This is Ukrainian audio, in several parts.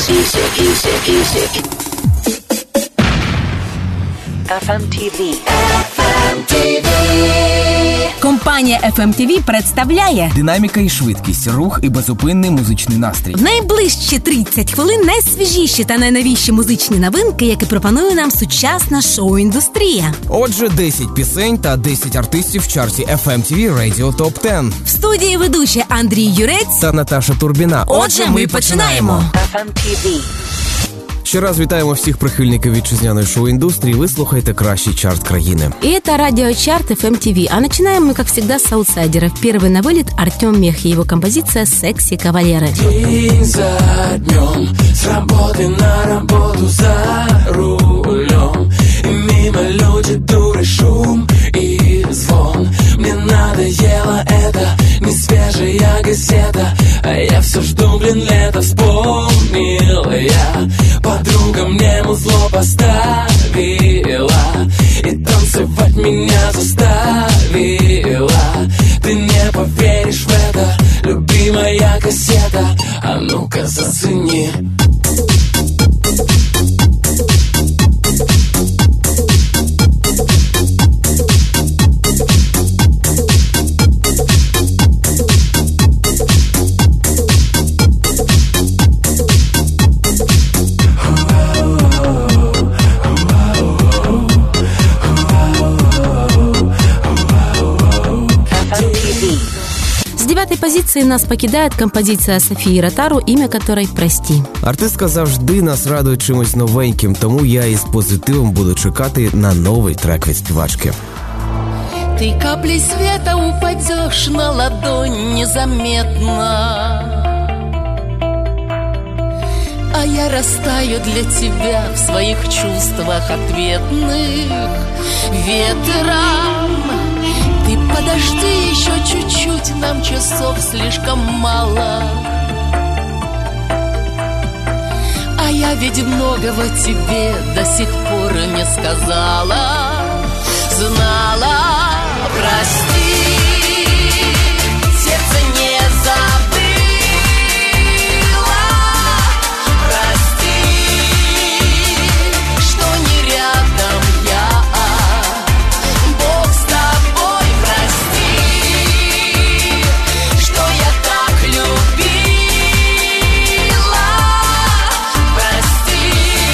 FMTV. Компанія FMTV представляє динаміка і швидкість, рух і безупинний музичний настрій. В найближчі 30 хвилин найсвіжіші та найновіші музичні новинки, які пропонує нам сучасна шоу-індустрія. Отже, 10 пісень та 10 артистів в чарті FMTV Radio Top 10. В студії ведучі Андрій Юрець та Наташа Турбіна. Отже, ми починаємо. FMTV. Ще раз вітаємо всіх прихильників вітчизняної шоу-индустрии. Вы слушаете кращий чарт країни. И это радиочарт FMTV. А начинаем мы, как всегда, с аутсайдеров. Первый на вылет Артем Мех и его композиция «Секси кавалеры». День за днем, с работы на работу за рулем. И мимо люди, дуры, шум и звон. Мне надоело это, не свежая газета. А я все жду, лето, вспомнил я. Подруга мне музло поставила и танцевать меня заставила. Ты не поверишь в это, любимая кассета. А ну-ка зацени. Позиции нас покидает композиція Софії Ротару, ім'я которой «Прости». Артистка завжди нас радує чимось новеньким, тому я із позитивом буду чекати на новий трек від співачки. Ты каплей света упадешь на ладонь незаметно, а я растаю для тебя в своих чувствах ответных ветрам. Ты подожди еще чуть-чуть, нам часов слишком мало. А я ведь многого тебе до сих пор не сказала. Знала, прости, сердце не забыло. Прости, что не рядом я. Бог с тобой, прости, что я так любила. Прости,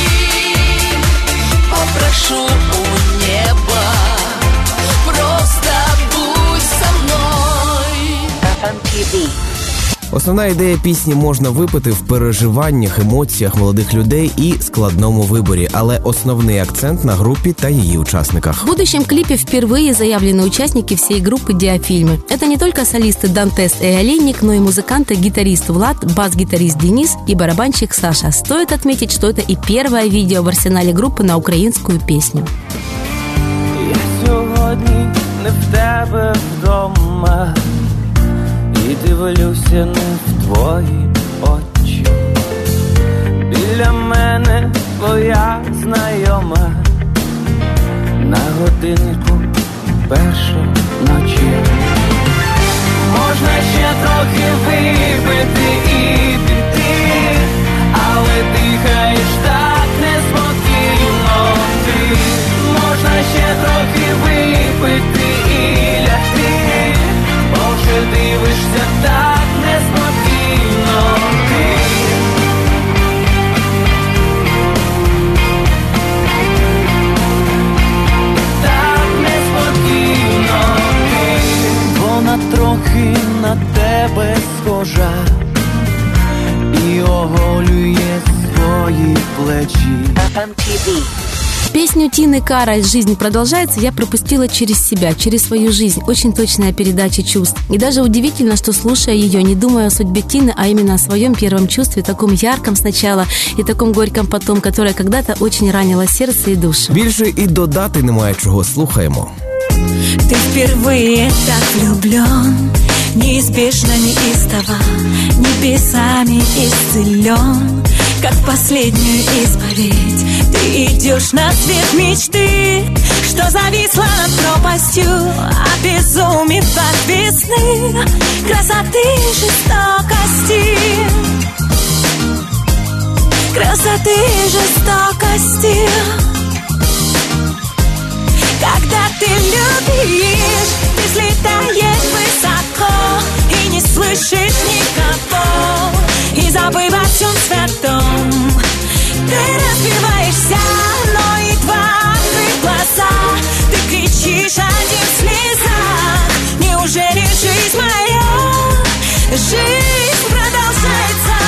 попрошу у неба, просто будь со мной. FMTV. Основна ідея пісні можна випити в переживаннях, емоціях молодих людей і складному виборі, але основний акцент на группе та ее участниках. В будущем клипе впервые заявлены участники всей группы «Диафильмы». Это не только солисты Дантес и Олейник, но и музыканты, гитарист Влад, бас-гитарист Денис и барабанщик Саша. Стоит отметить, что это и первое видео в арсенале группы на украинскую песню. Я сьогодні не в тебе вдома, і дивлюся не в твої очі. Біля мене твоя знайома, на годиннику перша ночі. Можна ще трохи випити і піти, але дихаєш так неспокійно ти. Можна ще трохи випити і лягти, бо вже дивишся так неспокійно ти. Так неспокійно ти. Вона трохи на тебе схожа і оголює свої плечі. FMTV. Песню Тины Кароль «Жизнь продолжается» я пропустила через себя, через свою жизнь. Очень точная передача чувств. И даже удивительно, что, слушая ее, не думая о судьбе Тины, а именно о своем первом чувстве, таком ярком сначала и таком горьком потом, которое когда-то очень ранило сердце и душу. Більше і додати немає чого, слухаємо. Ты впервые так влюблен, неизбежно, неистово, небесами исцелен, как последнюю исповедь. Ты идешь на свет мечты, что зависла над пропастью, обезумев от весны, красоты и жестокости. красоты и жестокости. Когда ты любишь, ты взлетаешь высоко и не слышишь никого, и забыв о всем святом, ты разбиваешься, но и твои глаза, ты кричишь один в слезах. Неужели жизнь моя, жизнь продолжается?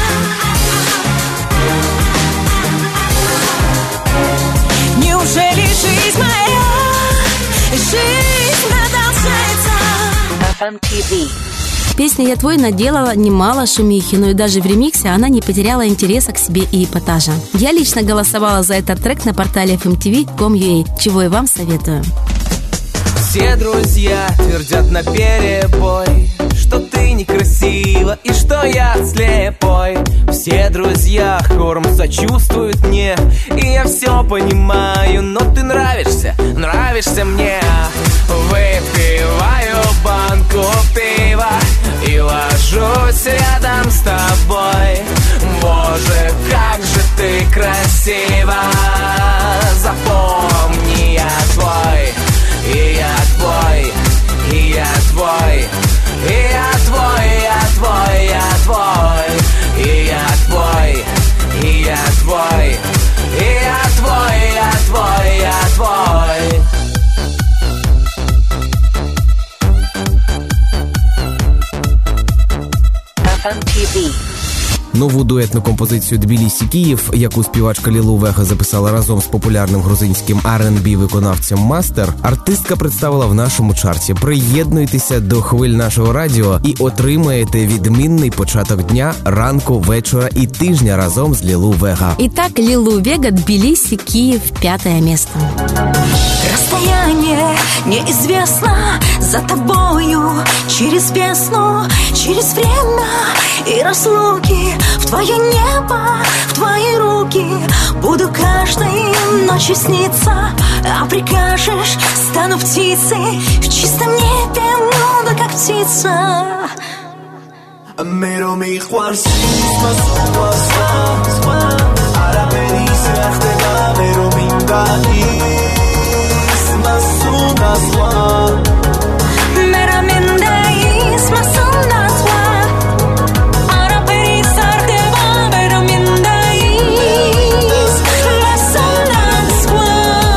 Неужели жизнь моя, жизнь продолжается? FMTV. Песня «Я твой» наделала немало шумихи, но и даже в ремиксе она не потеряла интереса к себе и эпатажа. Я лично голосовала за этот трек на портале fmtv.com.ua, чего и вам советую. Все друзья твердят наперебой, что ты некрасива и что я слепой. Все друзья хором сочувствуют мне, и я все понимаю, но ты нравишься мне. Выпиваю банку пива и ложусь рядом с тобой. Боже, как же ты красива, запомни, я твой. И я твой, и я твой, и я твой, я твой, я твой, и я твой, и я твой, и я твой, я твой, я твой. FMTV. Нову дуетну композицію «Тбілісі Київ», яку співачка Лілу Вега записала разом з популярним грузинським R&B виконавцем Мастер, артистка представила в нашому чарті. Приєднуйтеся до хвиль нашого радіо і отримаєте відмінний початок дня, ранку, вечора і тижня разом з Лілу Вега. Итак, Лилу Вега, Тбилиси, Киев, 5-е место. Расстояние неизвестно за тобою, через бездну, через время и разлуки. В твое небо, в твои руки буду каждой ночью сниться. А прикажешь, стану птицей в чистом небе, буду как птица. Mero mi juarcismas suas ara perice achtega mero mindaís masunas wa Mera mendaís masunas wa ara perice achtega mero mendaís masunas wa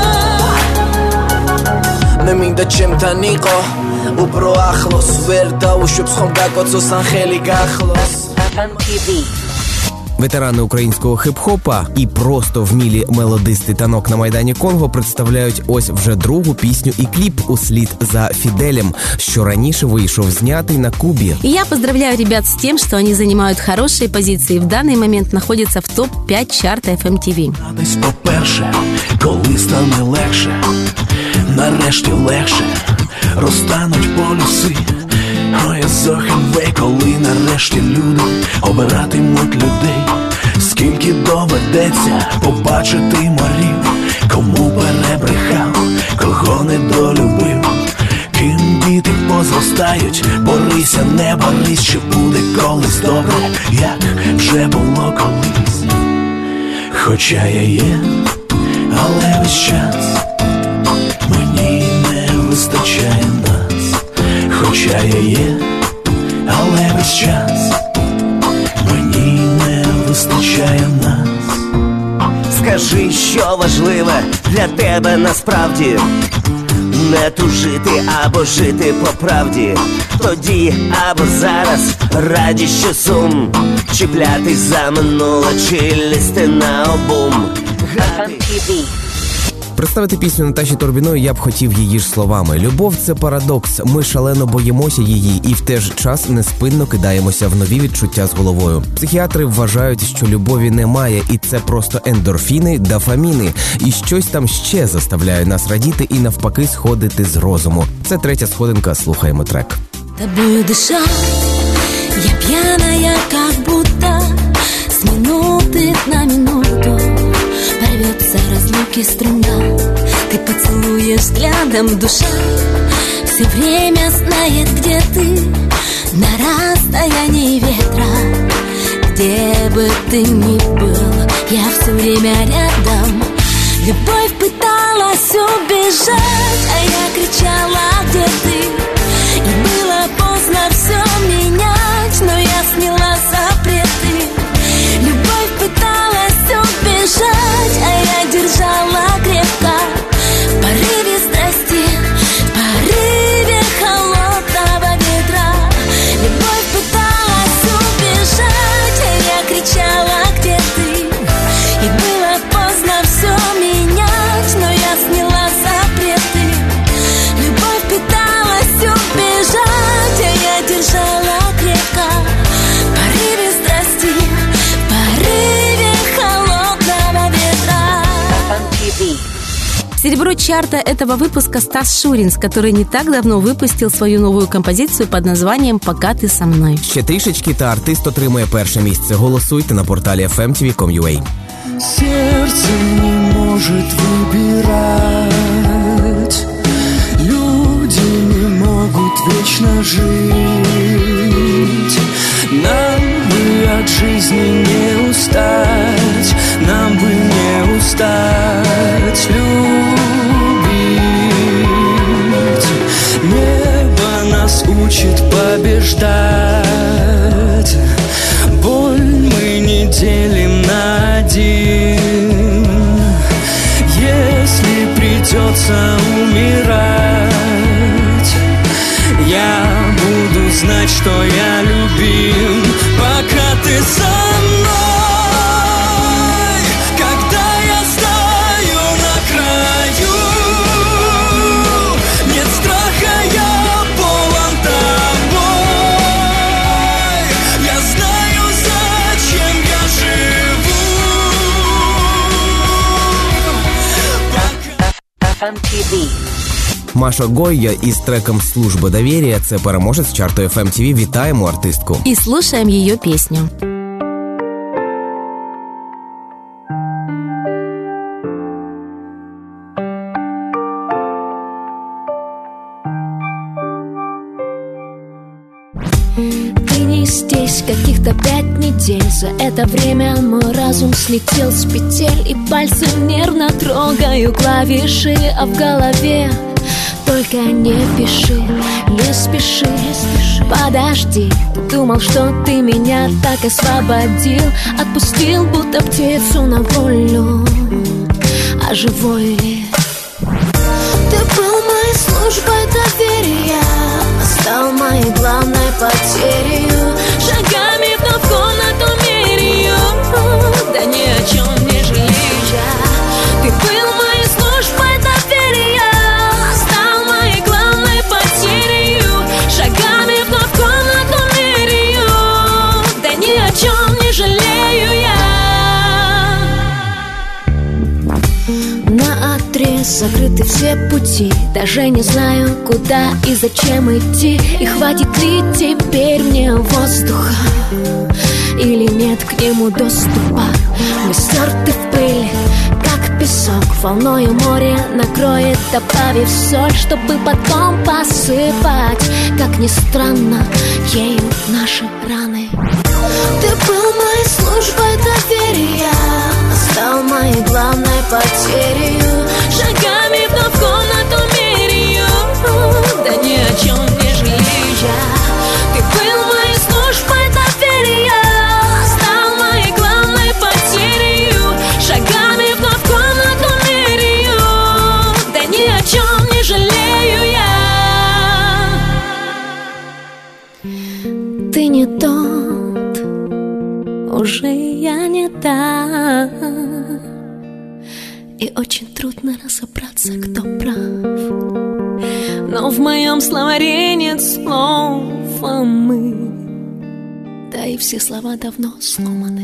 მე მინდა ჩემთან იყო უფრო ახლოს ვერ დაუშვებს ხომ გაკოცოს ან ხელი გახლოს FMTV. Ветерани українського хип-хопа і просто вмілі мелодисти танок на Майдані Конго представляють ось вже другу пісню і кліп услід за Фіделем, що раніше вийшов знятий на Кубі. И я поздравляю ребят с тем, что они занимают хорошие позиции и в данный момент находятся в топ-5 чарта FMTV. Десь по-перше, коли стане легше, нарешті легше розтануть полюси. Ой, Зохенвей, коли нарешті люди обиратимуть людей. Скільки доведеться побачити морів, кому перебрехав, кого недолюбив. Ким діти позростають, борися, не борись, що буде колись добре, як вже було колись. Хоча я є, але весь час мені не вистачає нас. Хоча я є, але весь час мені не вистачає нас. Скажи, що важливе для тебе насправді. Не тужити або жити по правді. Тоді або зараз раді, що сум. Чіплятись за минуле чи лізти на обум. FMTV. Представити пісню Наташі Турбіної я б хотів її ж словами. Любов – це парадокс, ми шалено боїмося її і в той же час неспинно кидаємося в нові відчуття з головою. Психіатри вважають, що любові немає, і це просто ендорфіни, дофаміни. І щось там ще заставляє нас радіти і навпаки сходити з розуму. Це третя сходинка, слухаємо трек. Тобою дышать, я пьяная, как будто с минуты на минуту порвется разлуки струна. Ты поцелуешь взглядом, душа все время знает, где ты. На расстоянии ветра, где бы ты ни был, я все время рядом. Любовь пыталась убежать, а я кричала, где ты? И было поздно все менять, но я сняла запреты. Любовь пыталась убежать, а я держала крепко. В порыве страсти, в порыве холодного ветра. Любовь пыталась убежать, а я кричала, где ты? И было поздно все менять, но я сняла запреты. Любовь пыталась убежать, а я держала крепко. В порыве страсти, в порыве холодного ветра. Серебро чарта этого выпуска Стас Шуринс, который не так давно выпустил свою новую композицію під названням «Пока ти со мною». Ще трішечки та артист отримує перше місце. Голосуйте на порталі fmtv.com.ua. Сердце не может выбирать, люди не могут вечно жить. Нам бы от жизни не устать, нам бы не устать любить. Небо нас учит побеждать, боль мы не делим на один. Если придется умирать, я буду знать, что я любим, пока ты со мной. Когда я стою на краю, нет страха, я полон тобой. Я знаю, зачем я живу. FMTV. Маша Гойя із треком «Служба довір'я» – це переможець чарту FMTV. Вітаємо артистку. И слушаем ее песню. Ты не здесь каких-то 5 недель. За это время мой разум слетел с петель, и пальцы нервно трогаю клавиши, а в голове только не пиши, не спеши, подожди. Думал, что ты меня так освободил, отпустил, будто птицу на волю. А живой ли? Ты был моей службой доверия, стал моей главной потерей. Шагами вновь в комнату меряю, да ни о чем не жалею я. Ты был моей службой доверия, стал моей главной потерей. Шагами вновь в комнату меряю, да ни о чем не жалею я. Наотрез закрыты все пути, даже не знаю, куда и зачем идти. И хватит ли теперь мне воздуха, или нет к нему доступа? Мы стерты в пыль, как песок, волною море накроет, добавив соль, чтобы потом посыпать, как ни странно, ею наши раны. Ты был моей службой доверия, стал моей главной потерей. Шагами вновь в комнату меряю, да ни о чем не жалею я. Ты был моей службой доверия, стал моей главной потерей. Шагами вновь в комнату меряю, да ни о чем не жалею я. Ты не тот, уже я не та, и очень трудно разобраться, кто прав. Но в моем словаре нет слова «мы», да и все слова давно сломаны.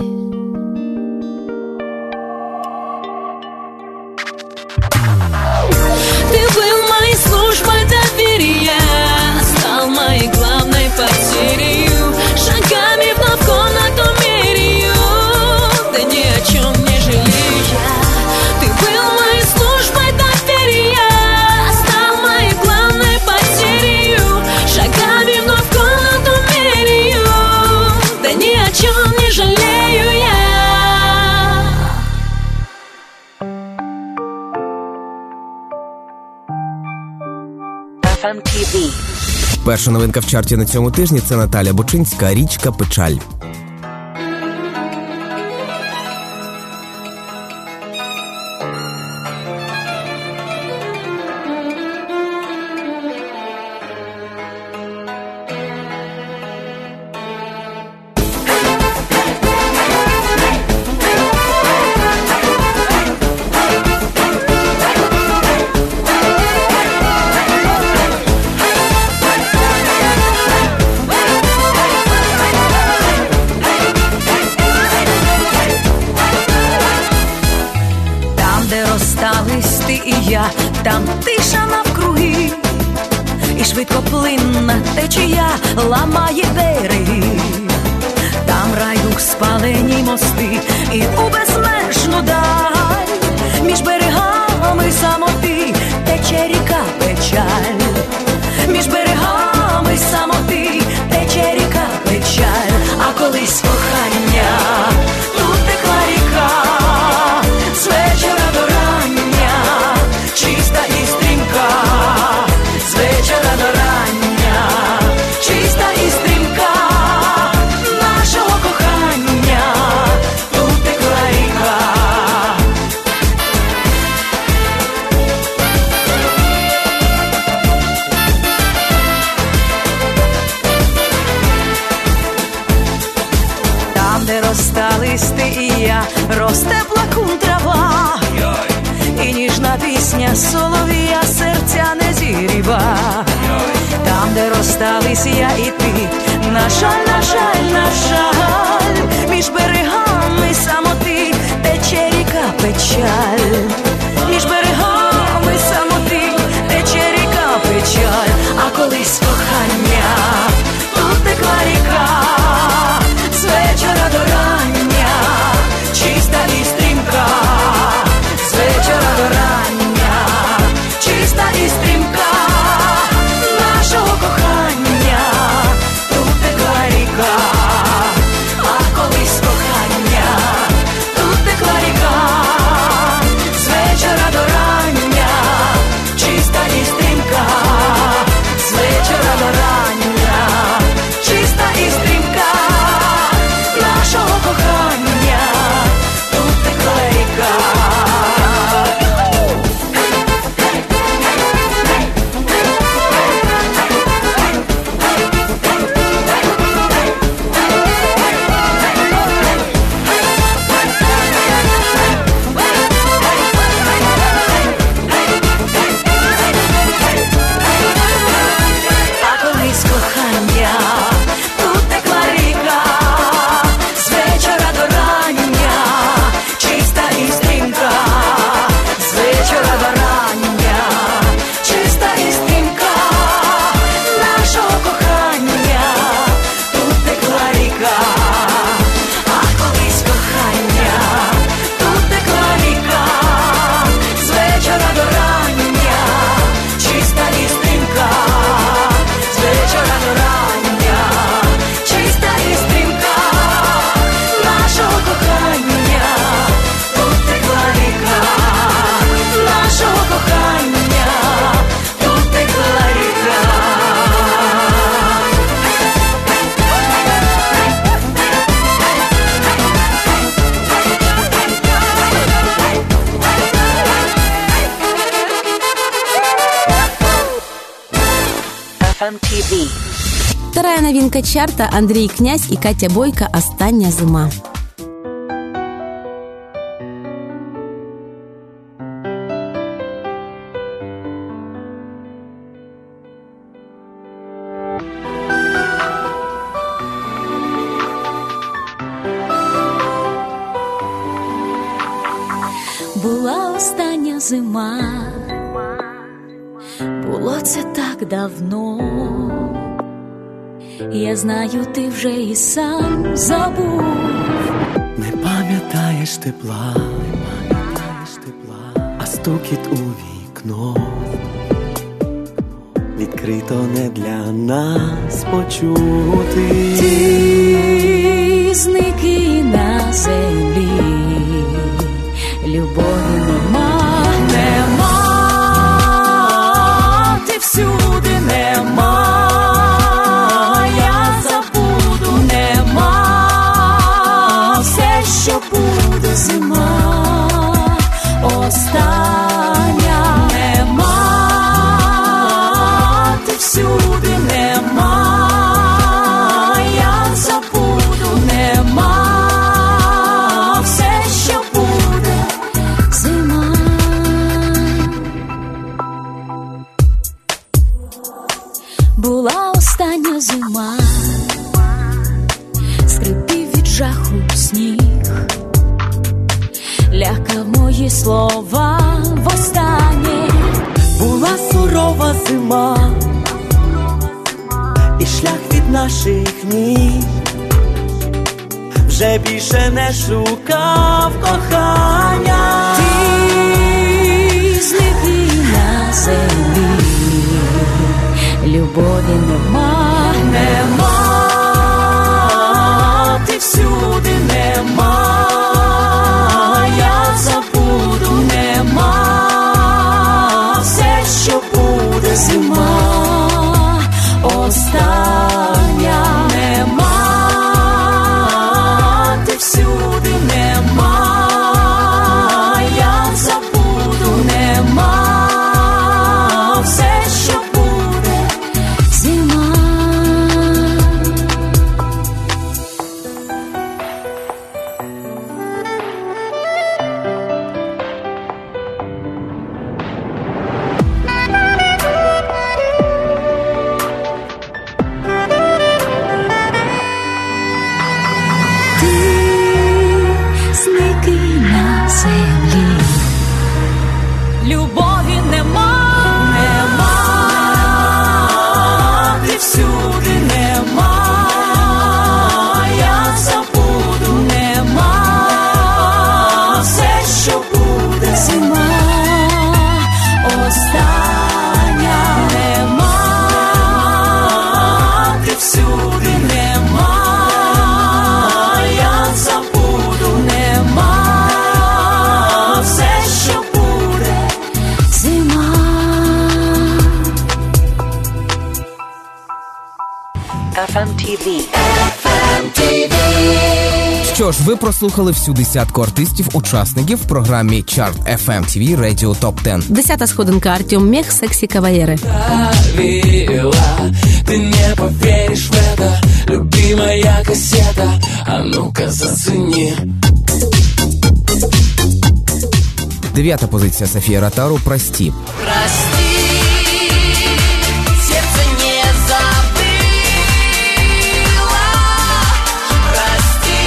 Ты был моей службой доверия, стал моей главной потерей. Шагами вновь в комнату меряю, да ни о чем не жалею я. Ты был моей службой доверия, стал моей главной потерей. Шагами вновь в комнату меряю, да ни о чем не жалею. FM TV. Перша новинка в чарті на цьому тижні – це Наталя Бочинська «Річка Печаль». Там тиша навкруги, і швидкоплинна течія ламає береги. Там райдух спалені мости, і у безмежну даль між берегами самоти тече ріка Печаль. Між берегами самоти тече ріка Печаль. А колись кохання тут текла ріка з вечора до рання, чиста і стрімка, з вечора до рання, чиста і стрімка нашого кохання, тут текла ріка. Там, де розстались ти і я, росте плакун трава, і ніжна пісня солов'я серця не зігріва. Там, де розстались я і ти, на жаль, на жаль, на жаль, між берегами самоти тече ріка Печаль. Між берегами самоти тече ріка Печаль. А колись кохання тут текла ріка з вечора до рання, чиста і стрімка, з вечора до рання, чиста і стрімка нашого кохання, тут текла ріка. А колись кохання тут текла ріка з вечора до рання, чиста і стрімка, з вечора до рання, чиста і стрімка нашого кохання, тут текла ріка. А колись кохання тут текла ріка з вечора до рання, чиста і стрімка, з вечора до рання, чиста і стрімка нашого кохання, тут текла ріка. А колись кохання тут текла ріка з вечора до рання, чиста і стрімка, з вечора до рання, чиста і стрімка нашого кохання, тут текла ріка, нашого кохання, тут текла ріка. FM TV. Вторая новинка чарта – Андрей Князь и Катя Бойко «Остання зима». Була остання зима, було це так давно. Я знаю, ти вже і сам забув. Не пам'ятаєш тепла, а стукіт у вікно відкрито не для нас почути. Ти зник і на землі, любові нема, ти всюди твої слова востаннє. Була сурова зима, і шлях від наших ніг вже більше не шукав кохання. Ти зникли на землі, любові нема, нема, ти всюди нема, я забуду, нема, все, що буде зима, остання, нема, ти всюди нема, я забуду, нема, все, що буде зима. Любові нема, нема, ти всюди нема, я забуду, нема, все, що буде зима, остання, нема, ти всюди нема, я забуду, нема, все, що буде зима. FMTV. Що ж, ви прослухали всю десятку артистів-учасників в програмі Chart FMTV Radio Top 10. 10-та сходинка Артем Мех, «Секси кавалеры». Правила, ты не поверишь в это, любимая кассета, а ну-ка зацени. 9-та позиція Софія Ротару «Прости». Прости, сердце не забыло. Прости,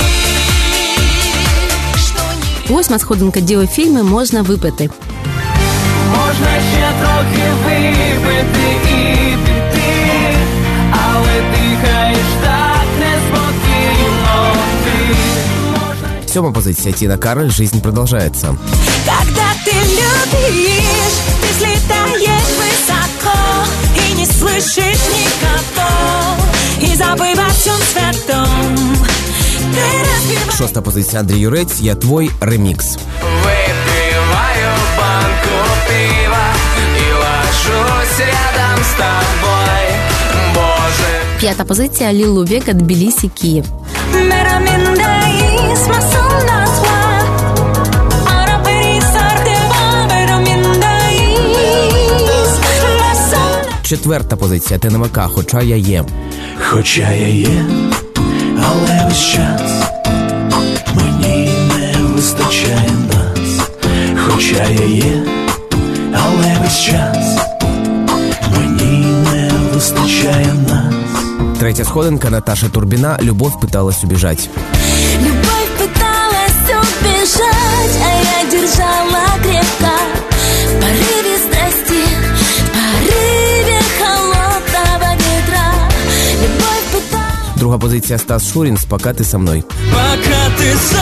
что не... 8-та сходинка «Діофільми» «Можна випити». Можна ще трохи випити і піти, але дихаєш так неспокійно ти. 7-та позиція Тіна Кароль «Жизнь продолжается». Когда ты любишь, ты взлетаешь высоко и не слышишь никого, и забыв о всем святом, ты разбиваешь. 6-та позиція Андрій Юрець «Я твой» ремікс. Выпиваю банку пива и ложусь рядом с тобой, Боже. 5-та позиція Лілу Века «Тбілісі, Київ». Meramindais, masundas wa, araperisar deva, meramindais, lasunda. 4-та позиція ТНВК «Хоча я є». Хоча я є, але весь час мені не вистачає нас. Хоча я є, але весь час мені не вистачає нас. 3-та сходинка Наташа Турбіна «Любов пыталась убежать». Любовь пыталась убежать, а я держала крепко. В порыве страсти, в порыве холодного ветра. Любовь пыталась. 2-та позиція Стас Шурін «Пока ты со мной». Пока ты со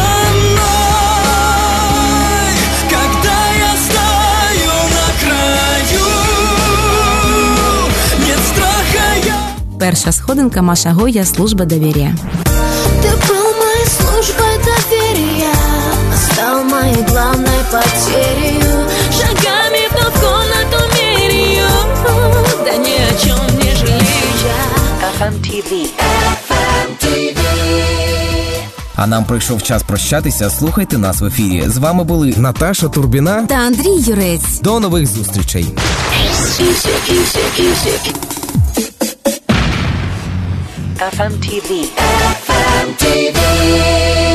мной, когда я стою на краю, нет страха я. 1-та сходинка Маша Гоя «Служба доверия». Ты был моей службой доверия, стал моей главной потерей. Шагами вновь в комнату меряю, да ни о чем не жалею я. FMTV. А нам прийшов час прощатися. Слухайте нас в ефірі. З вами були Наташа Турбіна Та Андрій Юрець. До нових зустрічей. FMTV.